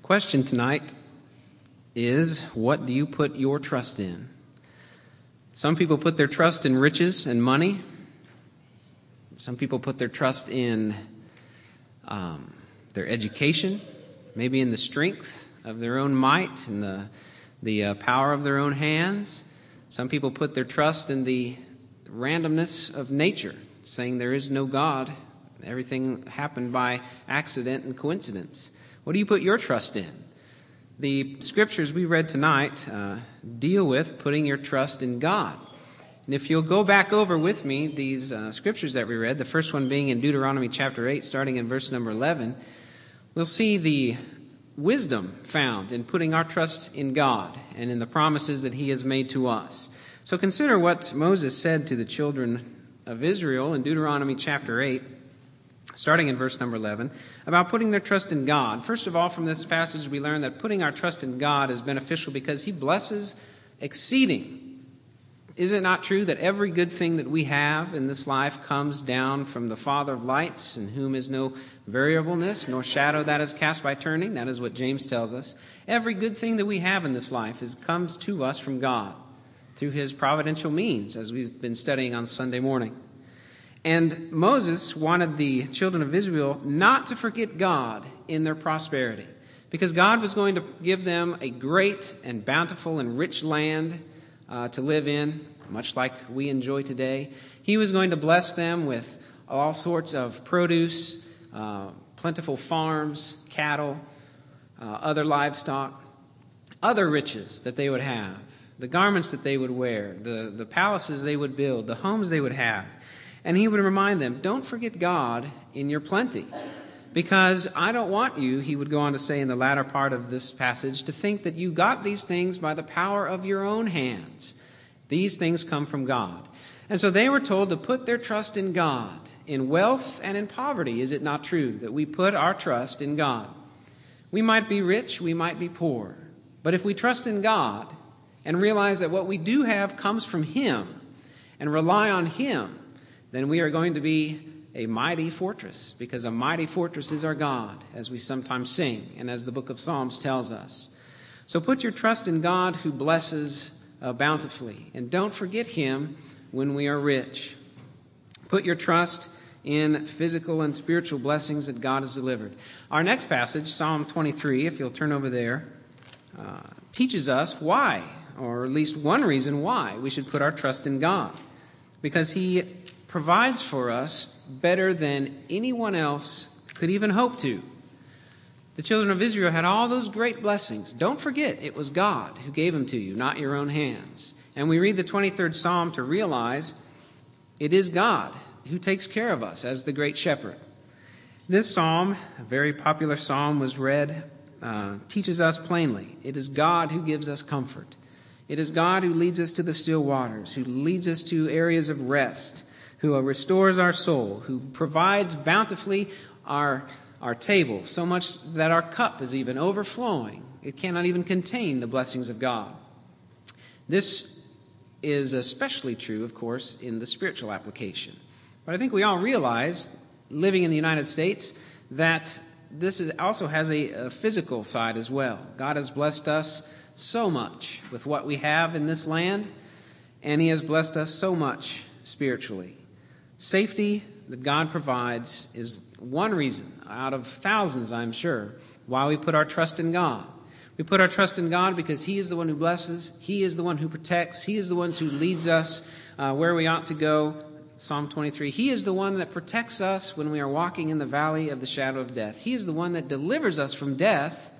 Question tonight is, what do you put your trust in? Some people put their trust in riches and money. Some people put their trust in their education, maybe in the strength of their own might and the power of their own hands. Some people put their trust in the randomness of nature, saying there is no God. Everything happened by accident and coincidence. What do you put your trust in? The scriptures we read tonight deal with putting your trust in God. And if you'll go back over with me these scriptures that we read, the first one being in Deuteronomy chapter 8, starting in verse number 11, we'll see the wisdom found in putting our trust in God and in the promises that He has made to us. So consider what Moses said to the children of Israel in Deuteronomy chapter 8, starting in verse number 11, about putting their trust in God. First of all, from this passage, we learn that putting our trust in God is beneficial because He blesses exceeding. Is it not true that every good thing that we have in this life comes down from the Father of lights, in whom is no variableness, nor shadow that is cast by turning? That is what James tells us. Every good thing that we have in this life comes to us from God through His providential means, as we've been studying on Sunday morning. And Moses wanted the children of Israel not to forget God in their prosperity, because God was going to give them a great and bountiful and rich land to live in, much like we enjoy today. He was going to bless them with all sorts of produce, plentiful farms, cattle, other livestock, other riches that they would have, the garments that they would wear, the palaces they would build, the homes they would have. And He would remind them, don't forget God in your plenty, because I don't want you, he would go on to say in the latter part of this passage, to think that you got these things by the power of your own hands. These things come from God. And so they were told to put their trust in God, in wealth and in poverty. Is it not true that we put our trust in God? We might be rich, we might be poor, but if we trust in God and realize that what we do have comes from Him and rely on Him, then we are going to be a mighty fortress, because a mighty fortress is our God, as we sometimes sing and as the book of Psalms tells us. So put your trust in God, who blesses bountifully, and don't forget Him when we are rich. Put your trust in physical and spiritual blessings that God has delivered. Our next passage, Psalm 23, if you'll turn over there, teaches us why, or at least one reason why we should put our trust in God. Because He provides for us better than anyone else could even hope to. The children of Israel had all those great blessings. Don't forget, it was God who gave them to you, not your own hands. And we read the 23rd Psalm to realize it is God who takes care of us as the great shepherd. This psalm, a very popular psalm, was read, teaches us plainly, it is God who gives us comfort. It is God who leads us to the still waters, who leads us to areas of rest, who restores our soul, who provides bountifully our table, so much that our cup is even overflowing. It cannot even contain the blessings of God. This is especially true, of course, in the spiritual application. But I think we all realize, living in the United States, that this also has a physical side as well. God has blessed us so much with what we have in this land, and He has blessed us so much spiritually. Safety that God provides is one reason out of thousands, I'm sure, why we put our trust in God. We put our trust in God because He is the one who blesses, He is the one who protects, He is the one who leads us where we ought to go. Psalm 23, He is the one that protects us when we are walking in the valley of the shadow of death. He is the one that delivers us from death.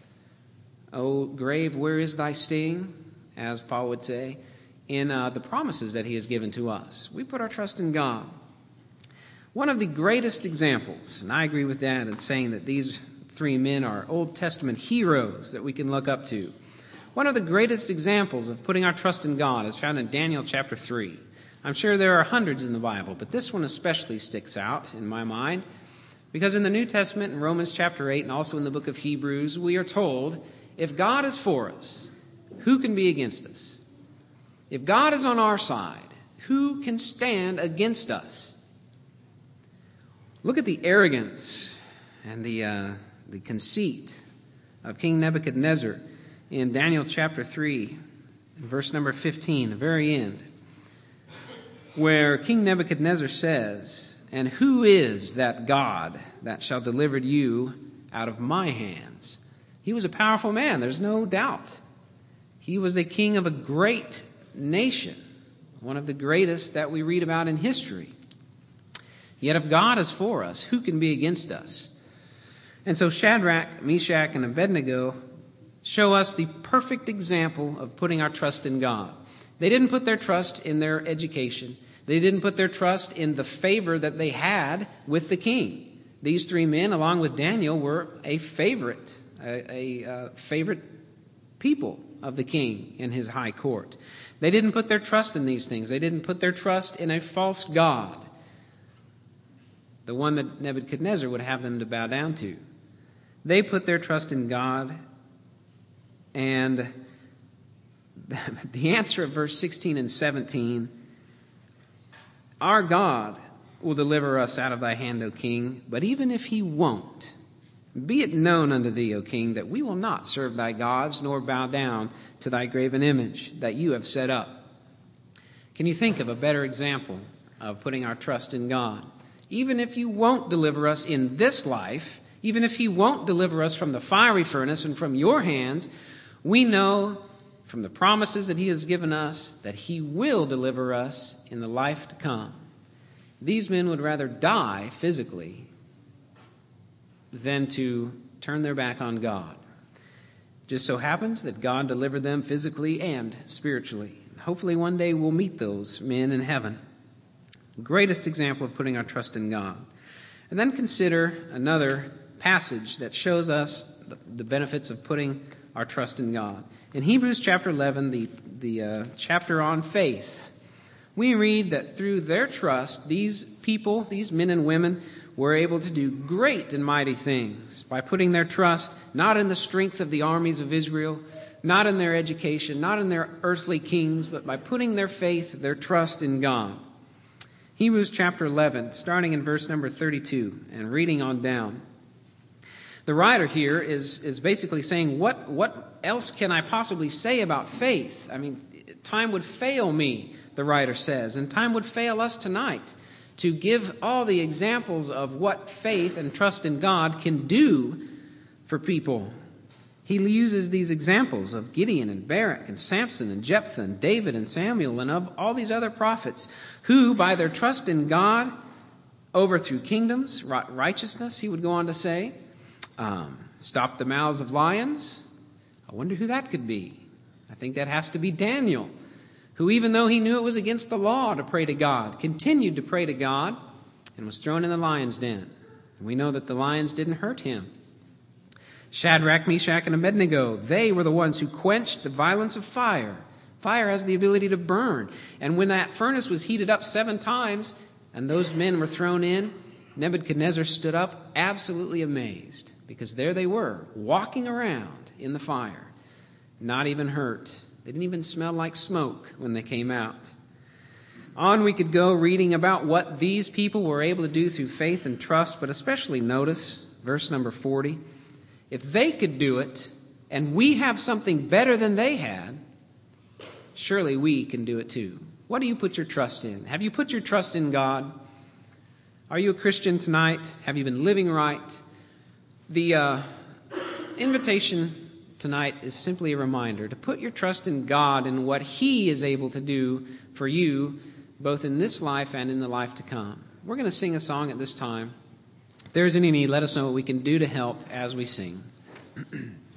O grave, where is thy sting? As Paul would say, in the promises that He has given to us. We put our trust in God. One of the greatest examples, and I agree with Dad in saying that these three men are Old Testament heroes that we can look up to. One of the greatest examples of putting our trust in God is found in Daniel chapter 3. I'm sure there are hundreds in the Bible, but this one especially sticks out in my mind, because in the New Testament, in Romans chapter 8, and also in the book of Hebrews, we are told, if God is for us, who can be against us? If God is on our side, who can stand against us? Look at the arrogance and the conceit of King Nebuchadnezzar in Daniel chapter 3, verse number 15, the very end, where King Nebuchadnezzar says, "And who is that God that shall deliver you out of my hands?" He was a powerful man, there's no doubt. He was a king of a great nation, one of the greatest that we read about in history. Yet if God is for us, who can be against us? And so Shadrach, Meshach, and Abednego show us the perfect example of putting our trust in God. They didn't put their trust in their education. They didn't put their trust in the favor that they had with the king. These three men, along with Daniel, were a favorite people of the king in his high court. They didn't put their trust in these things. They didn't put their trust in a false god, the one that Nebuchadnezzar would have them to bow down to. They put their trust in God, and the answer of verse 16 and 17, "Our God will deliver us out of thy hand, O king, but even if he won't, be it known unto thee, O king, that we will not serve thy gods, nor bow down to thy graven image that you have set up." Can you think of a better example of putting our trust in God? Even if you won't deliver us in this life, even if he won't deliver us from the fiery furnace and from your hands, we know from the promises that he has given us that he will deliver us in the life to come. These men would rather die physically than to turn their back on God. Just so happens that God delivered them physically and spiritually. Hopefully one day we'll meet those men in heaven. Greatest example of putting our trust in God. And then consider another passage that shows us the benefits of putting our trust in God. In Hebrews chapter 11, the chapter on faith, we read that through their trust, these people, these men and women, were able to do great and mighty things by putting their trust not in the strength of the armies of Israel, not in their education, not in their earthly kings, but by putting their faith, their trust in God. Hebrews chapter 11, starting in verse number 32 and reading on down. The writer here is basically saying, what else can I possibly say about faith? I mean, time would fail me, the writer says, and time would fail us tonight to give all the examples of what faith and trust in God can do for people. He uses these examples of Gideon and Barak and Samson and Jephthah and David and Samuel and of all these other prophets who, by their trust in God, overthrew kingdoms, wrought righteousness, he would go on to say, stopped the mouths of lions. I wonder who that could be. I think that has to be Daniel, who, even though he knew it was against the law to pray to God, continued to pray to God and was thrown in the lion's den. And we know that the lions didn't hurt him. Shadrach, Meshach, and Abednego, they were the ones who quenched the violence of fire. Fire has the ability to burn. And when that furnace was heated up 7 times and those men were thrown in, Nebuchadnezzar stood up absolutely amazed, because there they were, walking around in the fire, not even hurt. They didn't even smell like smoke when they came out. On we could go reading about what these people were able to do through faith and trust, but especially notice verse number 40. If they could do it, and we have something better than they had, surely we can do it too. What do you put your trust in? Have you put your trust in God? Are you a Christian tonight? Have you been living right? The invitation tonight is simply a reminder to put your trust in God and what he is able to do for you, both in this life and in the life to come. We're going to sing a song at this time. If there's any need, let us know what we can do to help as we sing.